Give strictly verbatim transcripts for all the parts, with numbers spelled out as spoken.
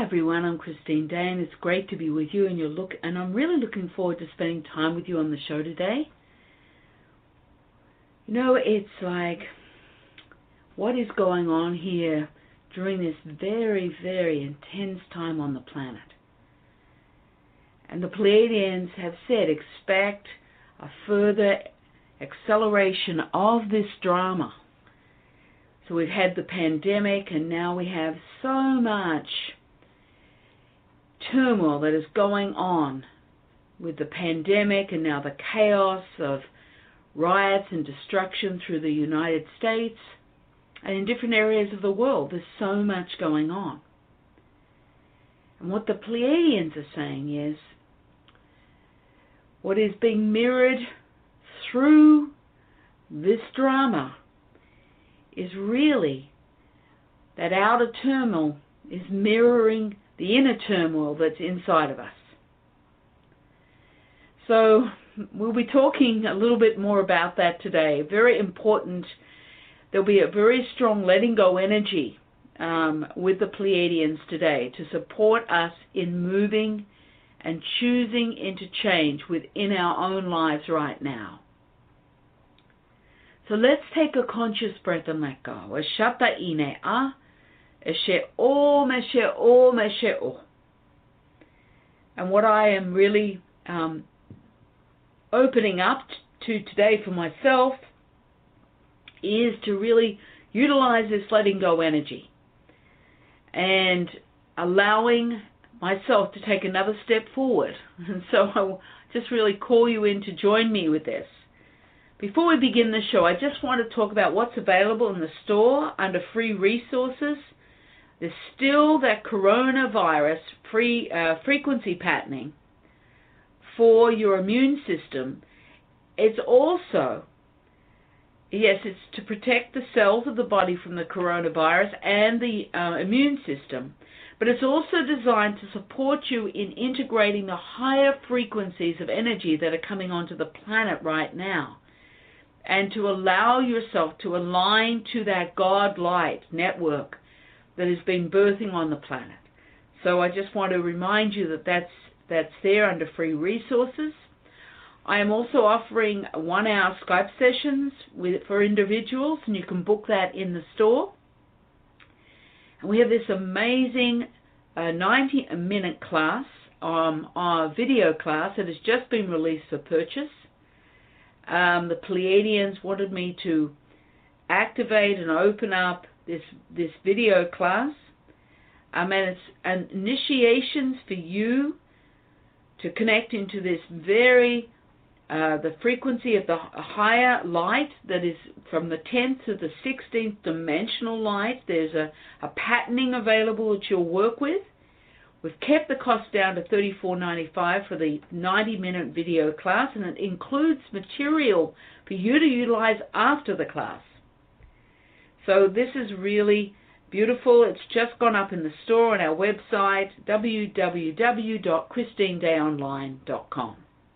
everyone, I'm Christine Day, and it's great to be with you, and you look and I'm really looking forward to spending time with you on the show today. You know, it's like, what is going on here during this very, very intense time on the planet? And the Pleiadians have said, expect a further acceleration of this drama. So we've had the pandemic, and now we have so much turmoil that is going on with the pandemic, and now the chaos of riots and destruction through the United States and in different areas of the world. There's so much going on. And what the Pleiadians are saying is, what is being mirrored through this drama is really that outer turmoil is mirroring the inner turmoil that's inside of us. So we'll be talking a little bit more about that today. Very important. There'll be a very strong letting go energy um, with the Pleiadians today to support us in moving and choosing into change within our own lives right now. So let's take a conscious breath and let go. Ashata ine a, eshe o meshe o meshe o. And what I am really um, opening up to today for myself is to really utilize this letting go energy and allowing myself to take another step forward. And so I will just really call you in to join me with this. Before we begin the show, I just want to talk about what's available in the store under free resources. There's still that coronavirus free uh, frequency patterning for your immune system. It's also, yes, it's to protect the cells of the body from the coronavirus and the uh, immune system, but it's also designed to support you in integrating the higher frequencies of energy that are coming onto the planet right now, and to allow yourself to align to that God light network that has been birthing on the planet. So I just want to remind you that that's, that's there under free resources. I am also offering one-hour Skype sessions with, for individuals, and you can book that in the store. And we have this amazing uh, ninety-minute class, um, our video class that has just been released for purchase. Um, the Pleiadians wanted me to activate and open up this this video class, um, and it's an initiations for you to connect into this very uh, the frequency of the higher light that is from the tenth to the sixteenth dimensional light. There's a, a patterning available that you'll work with. We've kept the cost down to thirty-four ninety-five for the ninety-minute video class, and it includes material for you to utilize after the class. So this is really beautiful. It's just gone up in the store on our website, w w w dot christine day online dot com.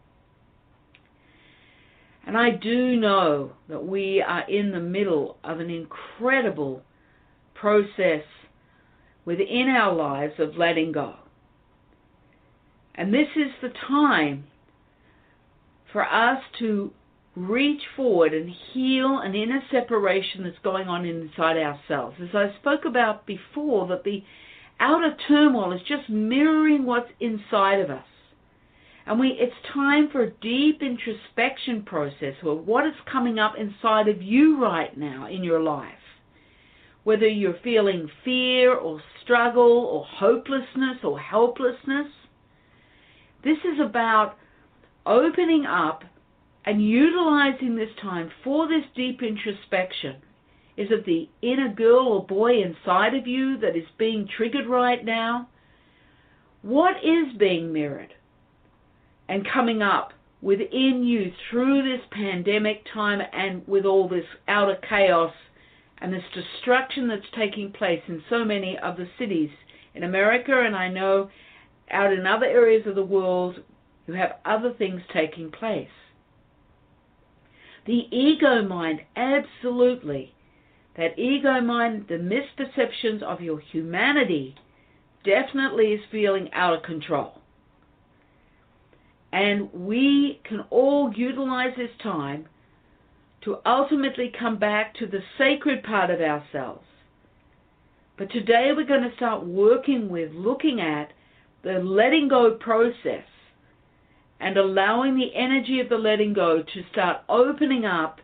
And I do know that we are in the middle of an incredible process within our lives of letting go. And this is the time for us to reach forward and heal an inner separation that's going on inside ourselves. As I spoke about before, that the outer turmoil is just mirroring what's inside of us. And we it's time for a deep introspection process of what is coming up inside of you right now in your life. Whether you're feeling fear or struggle or hopelessness or helplessness, this is about opening up and utilizing this time for this deep introspection. Is it the inner girl or boy inside of you that is being triggered right now? What is being mirrored and coming up within you through this pandemic time and with all this outer chaos and this destruction that's taking place in so many of the cities in America, and I know out in other areas of the world you have other things taking place. The ego mind, absolutely. That ego mind, the misperceptions of your humanity definitely is feeling out of control. And we can all utilize this time to ultimately come back to the sacred part of ourselves. But today we're going to start working with, looking at the letting go process and allowing the energy of the letting go to start opening up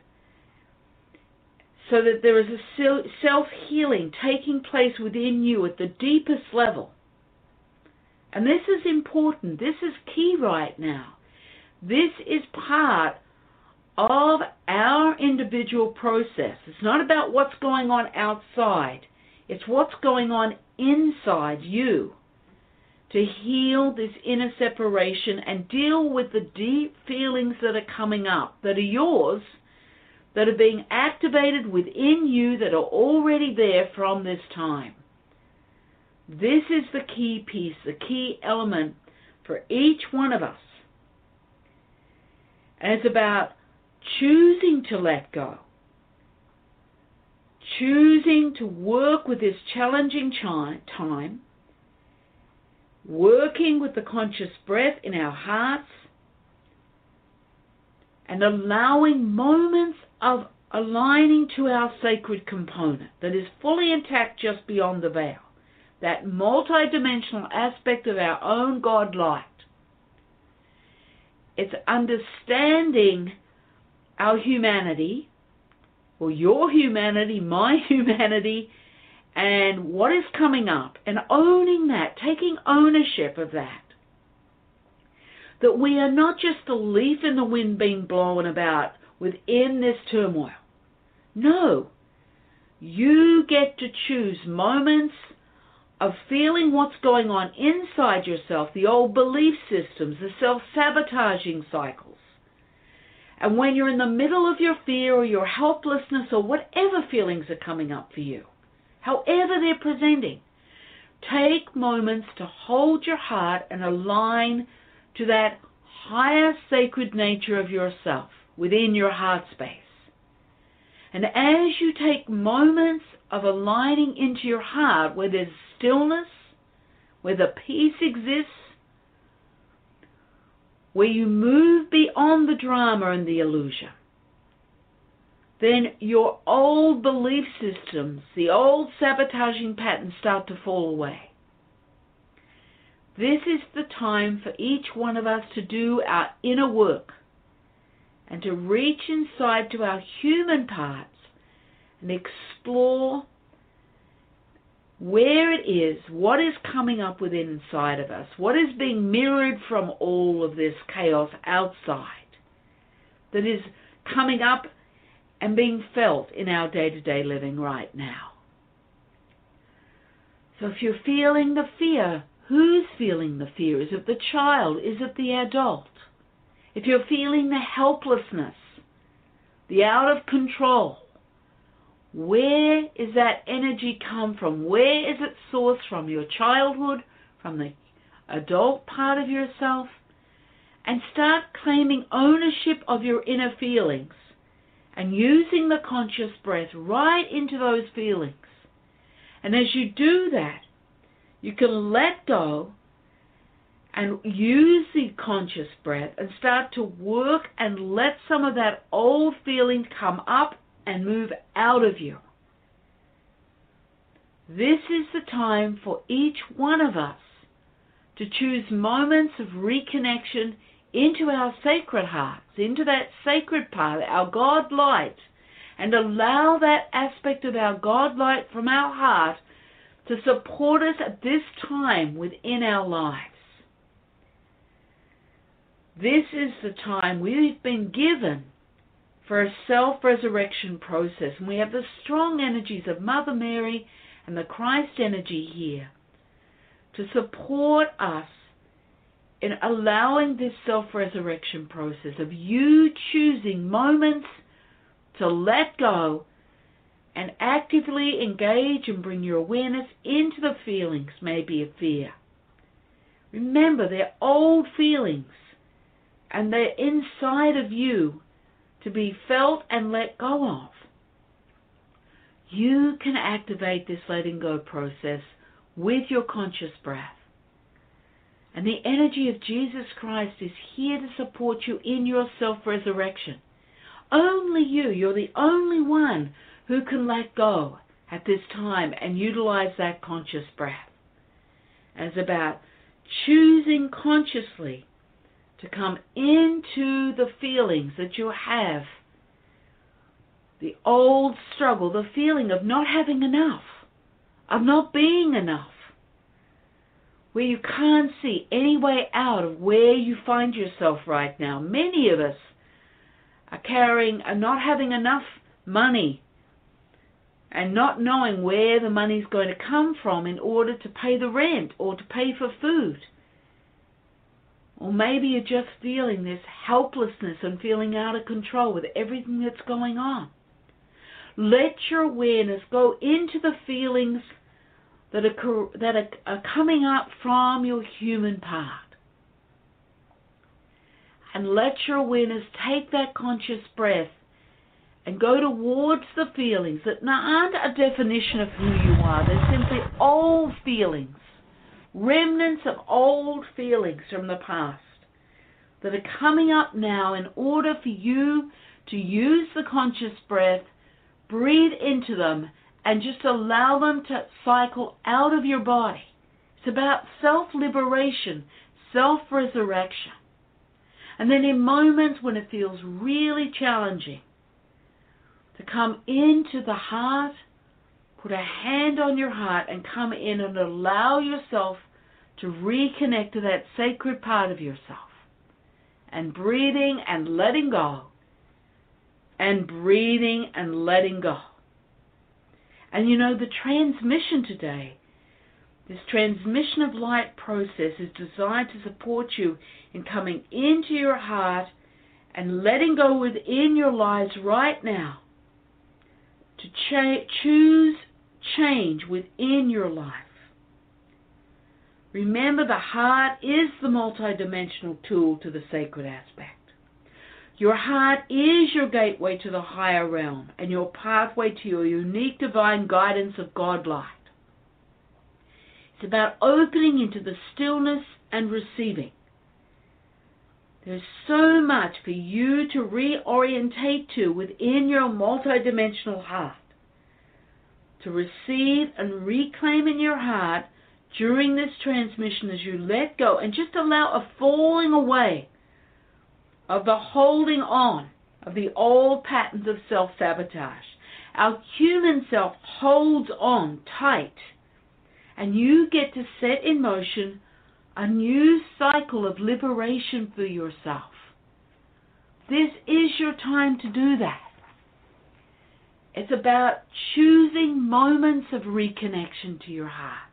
so that there is a self-healing taking place within you at the deepest level. And this is important. This is key right now. This is part of our individual process. It's not about what's going on outside. It's what's going on inside you to heal this inner separation and deal with the deep feelings that are coming up, that are yours, that are being activated within you, that are already there from this time. This is the key piece, the key element for each one of us. And it's about choosing to let go, choosing to work with this challenging time, working with the conscious breath in our hearts, and allowing moments of aligning to our sacred component that is fully intact just beyond the veil, that multidimensional aspect of our own God light. It's understanding our humanity, or your humanity, my humanity, and what is coming up, and owning that, taking ownership of that. That we are not just a leaf in the wind being blown about within this turmoil. No, you get to choose moments of feeling what's going on inside yourself, the old belief systems, the self-sabotaging cycles. And when you're in the middle of your fear or your helplessness or whatever feelings are coming up for you, however they're presenting, take moments to hold your heart and align to that higher sacred nature of yourself within your heart space. And as you take moments of aligning into your heart where there's stillness, where the peace exists, where you move beyond the drama and the illusion, then your old belief systems, the old sabotaging patterns start to fall away. This is the time for each one of us to do our inner work and to reach inside to our human parts and explore where it is, what is coming up within inside of us, what is being mirrored from all of this chaos outside that is coming up and being felt in our day-to-day living right now. So if you're feeling the fear, who's feeling the fear? Is it the child? Is it the adult? If you're feeling the helplessness, the out of control, where is that energy come from? Where is it sourced from? Your childhood, from the adult part of yourself? And start claiming ownership of your inner feelings and using the conscious breath right into those feelings. And as you do that, you can let go and use the conscious breath and start to work and let some of that old feeling come up and move out of you. This is the time for each one of us to choose moments of reconnection into our sacred hearts, into that sacred part, our God light, and allow that aspect of our God light from our heart to support us at this time within our lives. This is the time we've been given for a self-resurrection process. And we have the strong energies of Mother Mary and the Christ energy here to support us in allowing this self-resurrection process of you choosing moments to let go and actively engage and bring your awareness into the feelings, maybe of fear. Remember, they're old feelings and they're inside of you to be felt and let go of. You can activate this letting go process with your conscious breath. And the energy of Jesus Christ is here to support you in your self-resurrection. Only you, you're the only one who can let go at this time and utilize that conscious breath. And it's about choosing consciously to come into the feelings that you have, the old struggle, the feeling of not having enough, of not being enough, where you can't see any way out of where you find yourself right now. Many of us are carrying, are not having enough money and not knowing where the money's going to come from in order to pay the rent or to pay for food. Or maybe you're just feeling this helplessness and feeling out of control with everything that's going on. Let your awareness go into the feelings that are, that are, are coming up from your human part. And let your awareness take that conscious breath and go towards the feelings that aren't a definition of who you are. They're simply old feelings, remnants of old feelings from the past that are coming up now in order for you to use the conscious breath, breathe into them, and just allow them to cycle out of your body. It's about self-liberation, self-resurrection. And then in moments when it feels really challenging, to come into the heart, put a hand on your heart and come in and allow yourself to reconnect to that sacred part of yourself. And breathing and letting go. And breathing and letting go. And you know, the transmission today, this transmission of light process is designed to support you in coming into your heart and letting go within your lives right now to cha- choose change within your life. Remember, the heart is the multidimensional tool to the sacred aspect. Your heart is your gateway to the higher realm and your pathway to your unique divine guidance of God light. It's about opening into the stillness and receiving. There's so much for you to reorientate to within your multidimensional heart. To receive and reclaim in your heart during this transmission as you let go and just allow a falling away of the holding on of the old patterns of self-sabotage. Our human self holds on tight, and you get to set in motion a new cycle of liberation for yourself. This is your time to do that. It's about choosing moments of reconnection to your heart.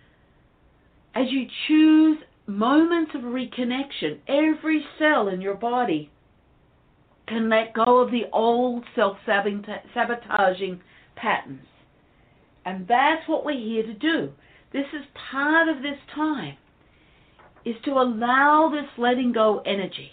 As you choose moments of reconnection, every cell in your body can let go of the old self-sabotaging patterns. And that's what we're here to do. This is part of this time, is to allow this letting go energy.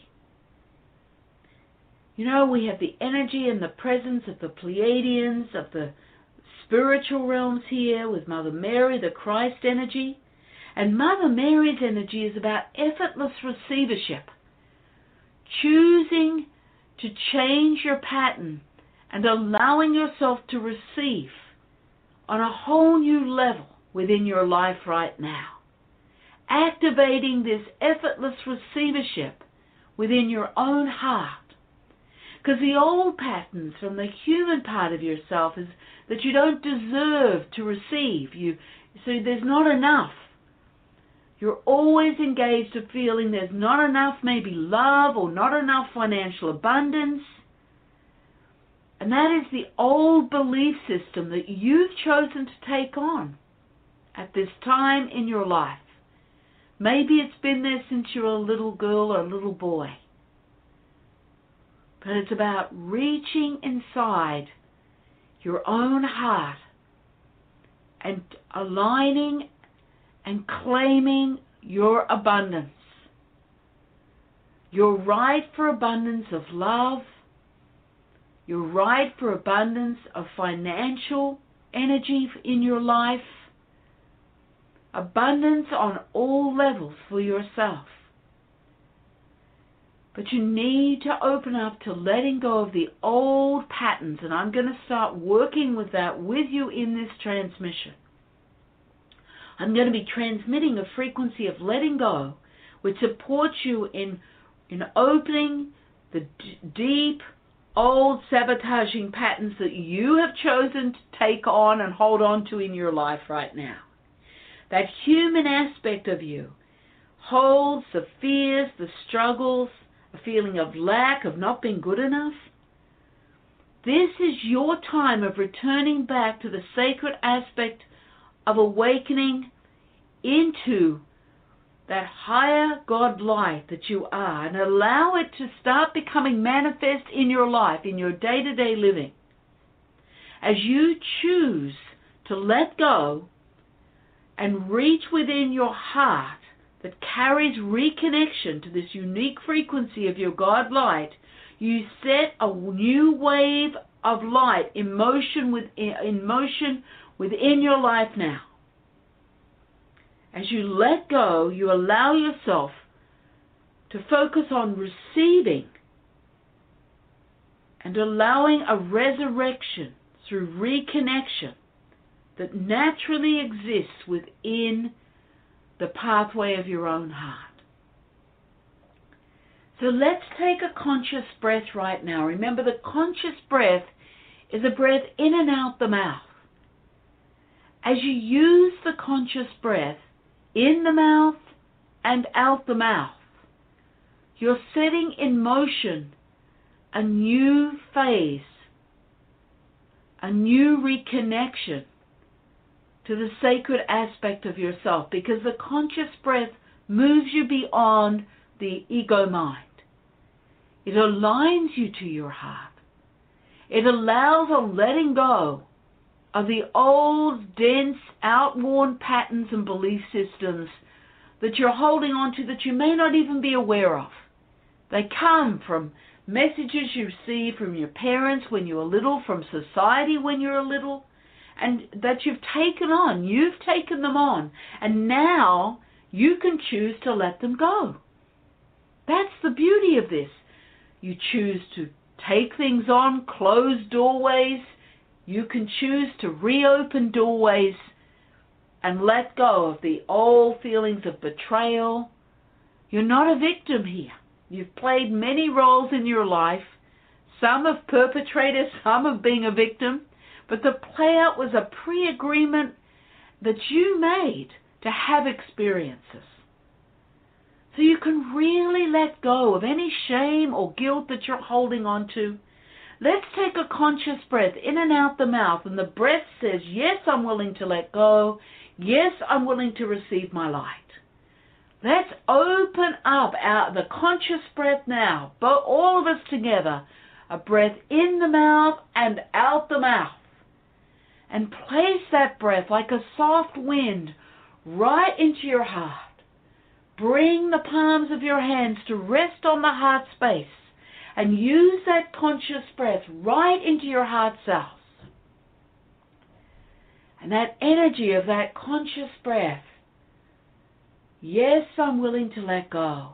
You know, we have the energy and the presence of the Pleiadians, of the spiritual realms here with Mother Mary, the Christ energy. And Mother Mary's energy is about effortless receivership. Choosing to change your pattern and allowing yourself to receive on a whole new level within your life right now. Activating this effortless receivership within your own heart. Because the old patterns from the human part of yourself is that you don't deserve to receive. You, so there's not enough. You're always engaged in feeling there's not enough maybe love or not enough financial abundance. And that is the old belief system that you've chosen to take on at this time in your life. Maybe it's been there since you were a little girl or a little boy. But it's about reaching inside your own heart and aligning and claiming your abundance. Your right for abundance of love, your right for abundance of financial energy in your life, abundance on all levels for yourself. But you need to open up to letting go of the old patterns, and I'm going to start working with that with you in this transmission. I'm going to be transmitting a frequency of letting go, which supports you in, in opening the d- deep, old sabotaging patterns that you have chosen to take on and hold on to in your life right now. That human aspect of you holds the fears, the struggles, a feeling of lack, of not being good enough. This is your time of returning back to the sacred aspect of awakening into that higher God light that you are, and allow it to start becoming manifest in your life, in your day-to-day living. As you choose to let go and reach within your heart that carries reconnection to this unique frequency of your God light, you set a new wave of light in motion, with, in motion within your life now. As you let go, you allow yourself to focus on receiving and allowing a resurrection through reconnection that naturally exists within the pathway of your own heart. So let's take a conscious breath right now. Remember, the conscious breath is a breath in and out the mouth. As you use the conscious breath in the mouth and out the mouth, you're setting in motion a new phase, a new reconnection to the sacred aspect of yourself, because the conscious breath moves you beyond the ego mind. It aligns you to your heart. It allows a letting go of the old, dense, outworn patterns and belief systems that you're holding on to that you may not even be aware of. They come from messages you receive from your parents when you were little, from society when you were little, and that you've taken on. You've taken them on, and now you can choose to let them go. That's the beauty of this. You choose to take things on, close doorways. You can choose to reopen doorways and let go of the old feelings of betrayal. You're not a victim here. You've played many roles in your life, some of perpetrator, some of being a victim, but the play out was a pre-agreement that you made to have experiences. So you can really let go of any shame or guilt that you're holding on to. Let's take a conscious breath in and out the mouth, and the breath says, yes, I'm willing to let go. Yes, I'm willing to receive my light. Let's open up our, the conscious breath now, but all of us together, a breath in the mouth and out the mouth. And place that breath like a soft wind right into your heart. Bring the palms of your hands to rest on the heart space, and use that conscious breath right into your heart cells. And that energy of that conscious breath, yes, I'm willing to let go.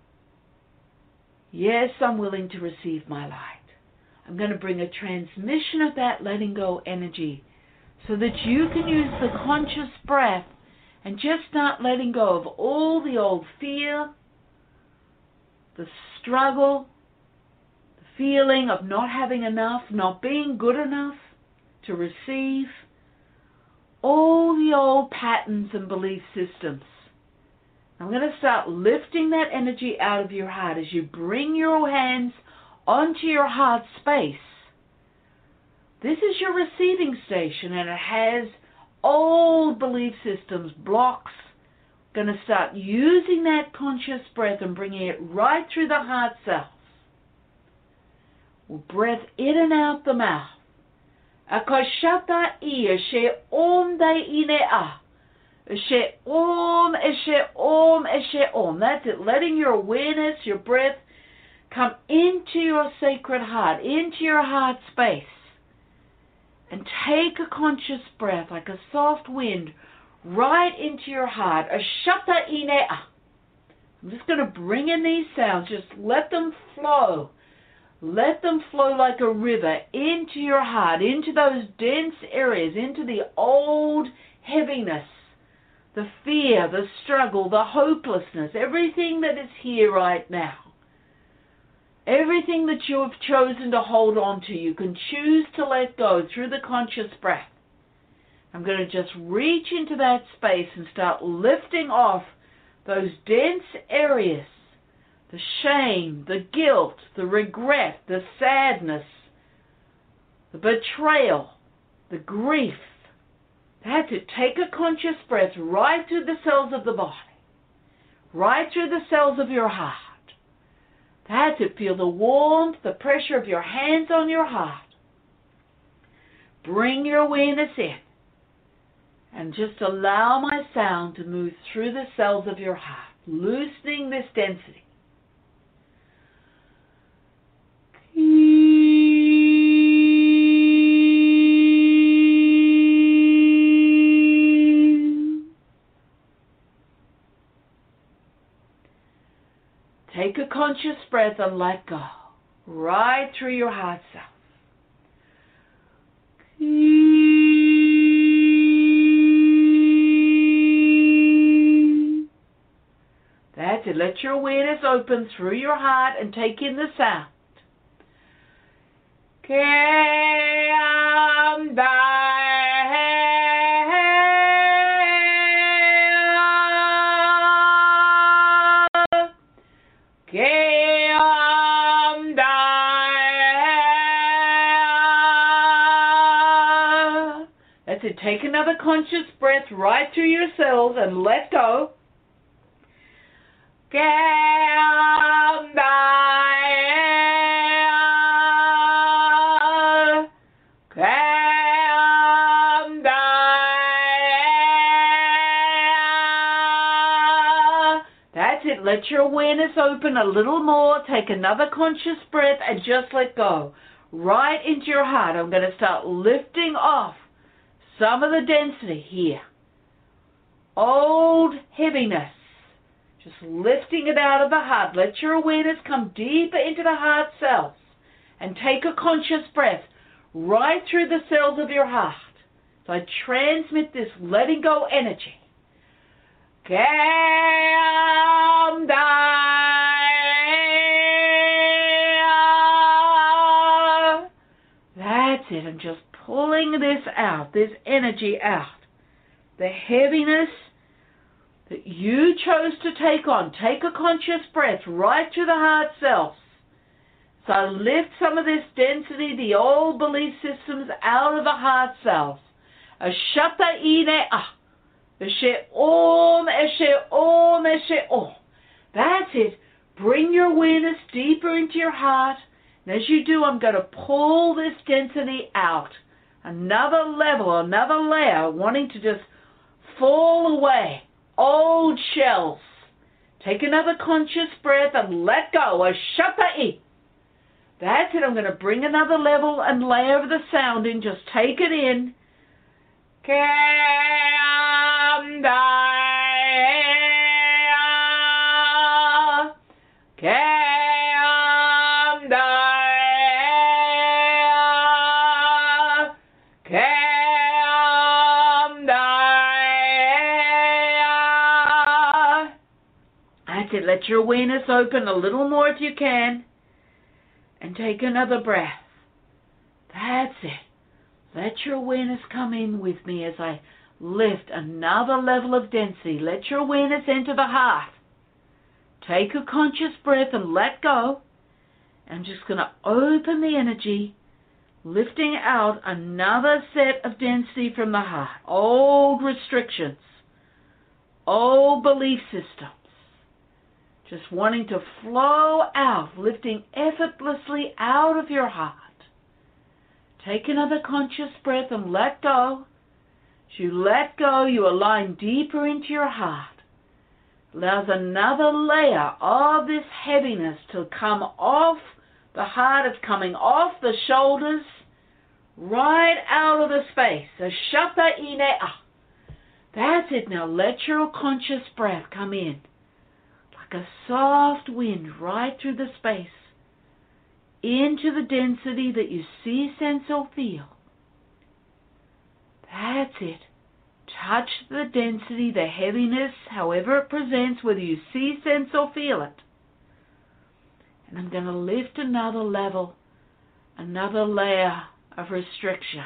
Yes, I'm willing to receive my light. I'm going to bring a transmission of that letting go energy so that you can use the conscious breath and just start letting go of all the old fear, the struggle, the feeling of not having enough, not being good enough to receive, all the old patterns and belief systems. I'm going to start lifting that energy out of your heart as you bring your hands onto your heart space. This is your receiving station, and it has old belief systems, blocks. Going to start using that conscious breath and bringing it right through the heart cells. We'll breath in and out the mouth. Akashata I eshe om dai ine a. Eshe om, eshe om, eshe om. That's it. Letting your awareness, your breath, come into your sacred heart, into your heart space. And take a conscious breath like a soft wind right into your heart. Ashata inea. I'm just going to bring in these sounds. Just let them flow. Let them flow like a river into your heart, into those dense areas, into the old heaviness, the fear, the struggle, the hopelessness, everything that is here right now. Everything that you have chosen to hold on to, you can choose to let go through the conscious breath. I'm going to just reach into that space and start lifting off those dense areas, the shame, the guilt, the regret, the sadness, the betrayal, the grief. That's it. Take a conscious breath right through the cells of the body, right through the cells of your heart. That's it. Feel the warmth, the pressure of your hands on your heart. Bring your awareness in. And just allow my sound to move through the cells of your heart, loosening this density. Take a conscious breath and let go, right through your heart self. That's it. Let your awareness open through your heart and take in the sound. Keam That's it. Take another conscious breath right through your cells and let go. That's it. Let your awareness open a little more. Take another conscious breath and just let go. Right into your heart. I'm going to start lifting off some of the density here. Old heaviness. Just lifting it out of the heart. Let your awareness come deeper into the heart cells. And take a conscious breath right through the cells of your heart. So I transmit this letting go energy. Calm down. That's it. I'm just pulling this out, this energy out. The heaviness that you chose to take on. Take a conscious breath right through the heart cells. So lift some of this density, the old belief systems, out of the heart cells. Ashata ine ah. Eshe om, eshe om, eshe om. That's it. Bring your awareness deeper into your heart. And as you do, I'm going to pull this density out. Another level, another layer, wanting to just fall away. Old shells. Take another conscious breath and let go. Ashata. That's it. I'm going to bring another level and layer of the sound in. Just take it in. Calm down. Calm down. Calm down. That's it. Let your awareness open a little more if you can. And take another breath. That's it. Let your awareness come in with me as I lift another level of density. Let your awareness enter the heart. Take a conscious breath and let go. I'm just going to open the energy, lifting out another set of density from the heart. Old restrictions, old belief systems. Just wanting to flow out, lifting effortlessly out of your heart. Take another conscious breath and let go. As you let go, you align deeper into your heart. Allows another layer of this heaviness to come off the heart. It's coming off the shoulders, right out of the space. Ashata inea. That's it. Now let your conscious breath come in like a soft wind right through the space into the density that you see, sense, or feel. That's it. Touch the density, the heaviness, however it presents, whether you see, sense, or feel it. And I'm going to lift another level, another layer of restriction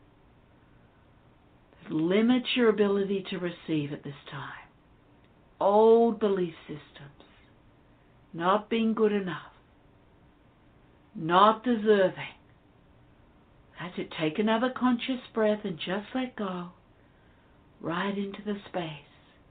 that limits your ability to receive at this time. Old belief systems, not being good enough, not deserving. That's it. Take another conscious breath and just let go right into the space.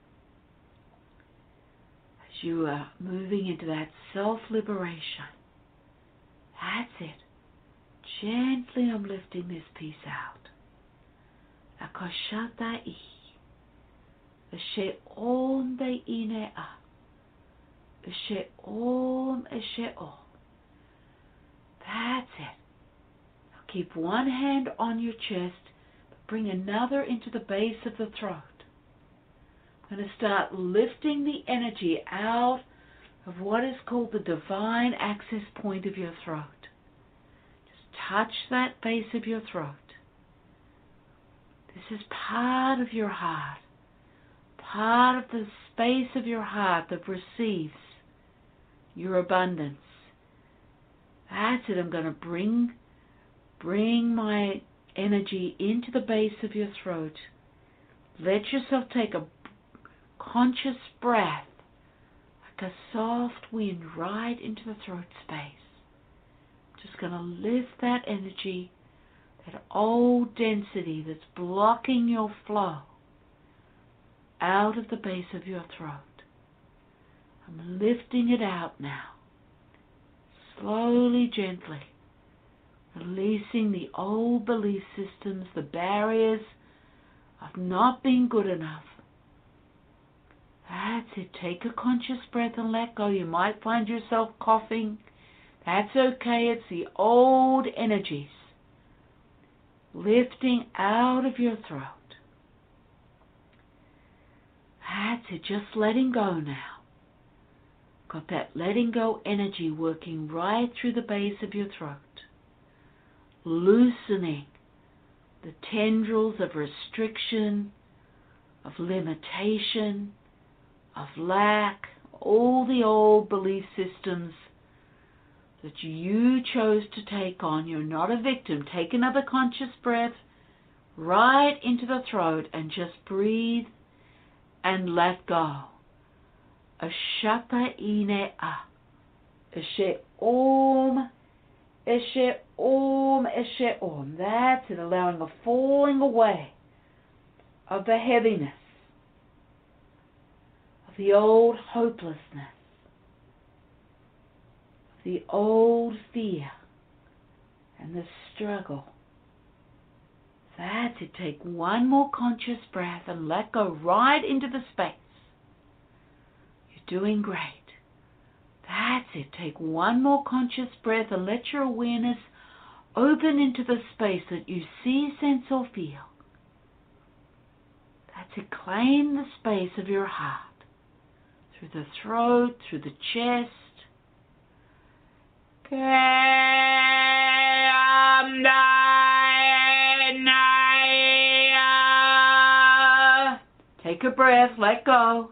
As you are moving into that self-liberation. That's it. Gently I'm lifting this piece out. Akashatai. Eshe om de ine a. Eshe om eshe om. That's it. Now keep one hand on your chest, but bring another into the base of the throat. I'm going to start lifting the energy out of what is called the divine access point of your throat. Just touch that base of your throat. This is part of your heart, part of the space of your heart that receives your abundance. That's it. I'm going to bring, bring my energy into the base of your throat. Let yourself take a conscious breath, like a soft wind, right into the throat space. I'm just going to lift that energy, that old density that's blocking your flow, out of the base of your throat. I'm lifting it out now. Slowly, gently, releasing the old belief systems, the barriers of not being good enough. That's it. Take a conscious breath and let go. You might find yourself coughing. That's okay. It's the old energies lifting out of your throat. That's it. Just letting go now. Got that letting go energy working right through the base of your throat. Loosening the tendrils of restriction, of limitation, of lack, all the old belief systems that you chose to take on. You're not a victim. Take another conscious breath right into the throat and just breathe and let go. Ashata ine a. Eshe om, eshe om, eshe om. That's it, allowing a falling away of the heaviness, of the old hopelessness, of the old fear and the struggle. That's it. Take one more conscious breath and let go right into the space. You're doing great. That's it. Take one more conscious breath and let your awareness open into the space that you see, sense, or feel. That's it. Claim the space of your heart. Through the throat, through the chest. Take a breath, let go.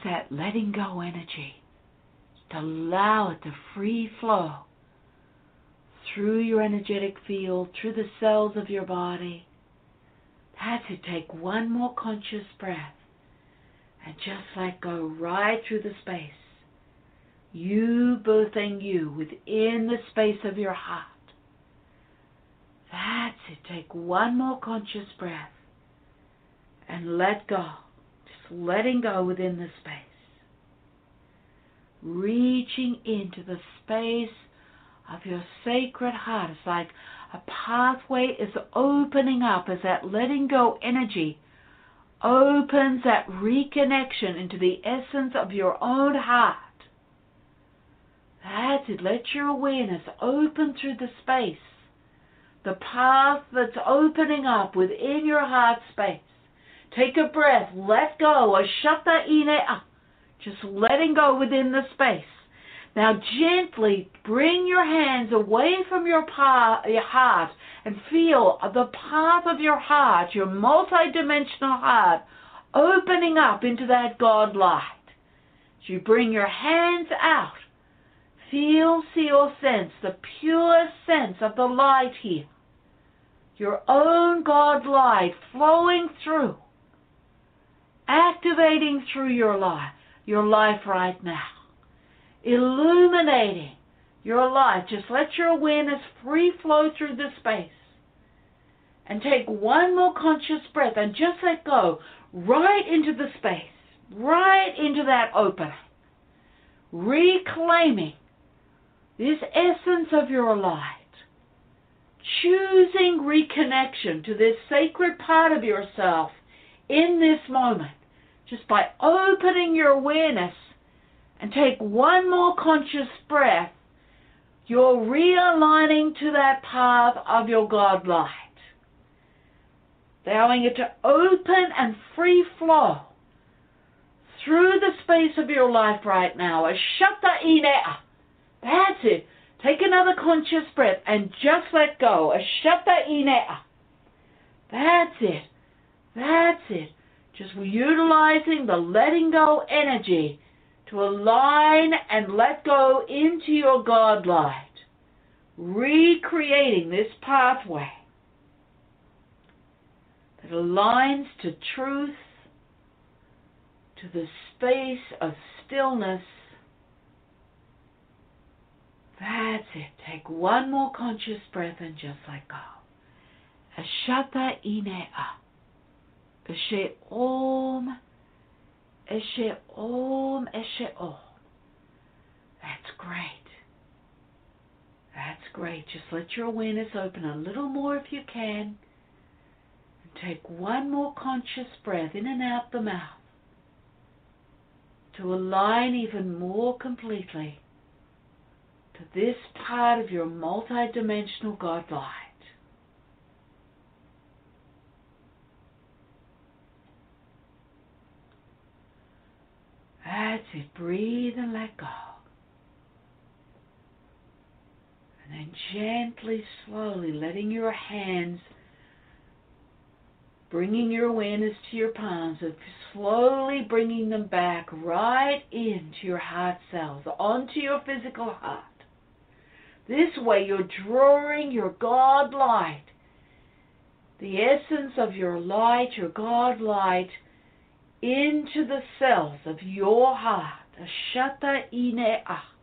Letting go energy. Just allow it to free flow through your energetic field, through the cells of your body. That's it. Take one more conscious breath and just let go right through the space. You birthing you within the space of your heart. That's it. Take one more conscious breath and let go. Just letting go within the space. Reaching into the space of your sacred heart. It's like a pathway is opening up as that letting go energy opens that reconnection into the essence of your own heart. That's it. Let your awareness open through the space. The path that's opening up within your heart space. Take a breath. Let go. Ashata Inea. Just letting go within the space. Now gently bring your hands away from your, path, your heart and feel the path of your heart, your multidimensional heart, opening up into that God light. As you bring your hands out, feel, see or sense the pure sense of the light here. Your own God light flowing through, activating through your life, your life right now. Illuminating your life. Just let your awareness free flow through the space. And take one more conscious breath and just let go right into the space. Right into that opening. Reclaiming this essence of your light. Choosing reconnection to this sacred part of yourself in this moment. Just by opening your awareness and take one more conscious breath, you're realigning to that path of your God light. Allowing it to open and free flow through the space of your life right now. Ashata Inea. That's it. Take another conscious breath and just let go. Ashata Inea. That's it. That's it. Just utilizing the letting go energy to align and let go into your God light. Recreating this pathway that aligns to truth, to the space of stillness. That's it. Take one more conscious breath and just let go. Ashata Inea. Eshe Om. Eshe Om. Eshe Om. That's great. That's great. Just let your awareness open a little more if you can. And take one more conscious breath in and out the mouth to align even more completely to this part of your multidimensional God light. That's it. Breathe and let go. And then gently, slowly letting your hands, bringing your awareness to your palms, and slowly bringing them back right into your heart cells, onto your physical heart. This way you're drawing your God light, the essence of your light, your God light, into the cells of your heart. Ashata Inea.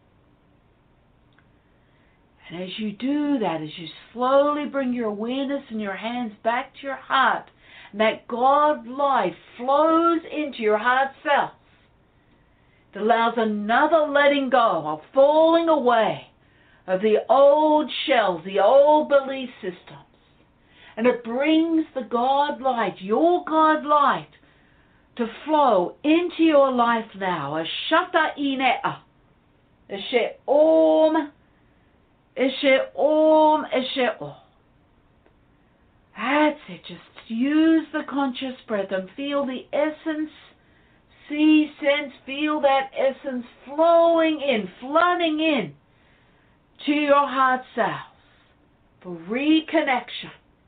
And as you do that, as you slowly bring your awareness and your hands back to your heart, and that God light flows into your heart cells, it allows another letting go, a falling away of the old shells, the old belief systems. And it brings the God light, your God light, to flow into your life now. Ashata Inea. Eshe Om. Eshe Om. Eshe Om. That's it. Just use the conscious breath and feel the essence, see, sense, feel that essence flowing in, flooding in to your heart cells for reconnection,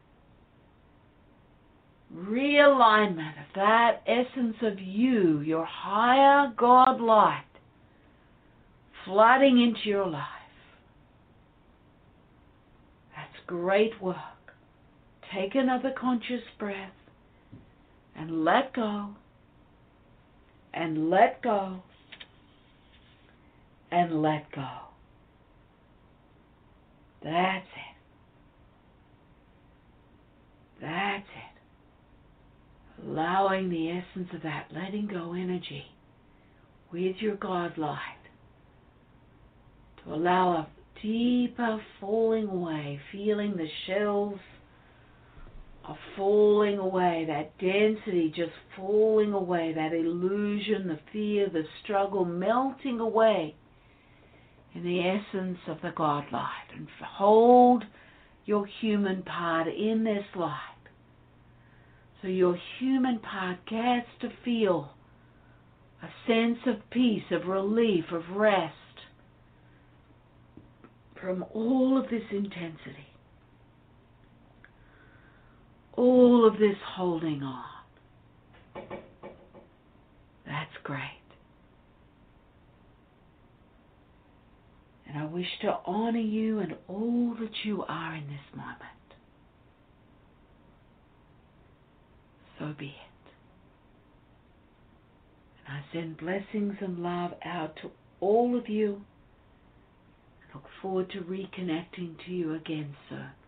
realignment of that essence of you, your higher God light, flooding into your life. great work. Take another conscious breath and let go, and let go, and let go. That's it. That's it. Allowing the essence of that letting go energy with your God light to allow a deeper falling away, feeling the shells are falling away, that density just falling away, that illusion, the fear, the struggle melting away in the essence of the God light. And hold your human part in this light. So your human part gets to feel a sense of peace, of relief, of rest from all of this intensity, all of this holding on. That's great. And I wish to honor you and all that you are in this moment. So be it. And I send blessings and love out to all of you. I look forward to reconnecting to you again soon.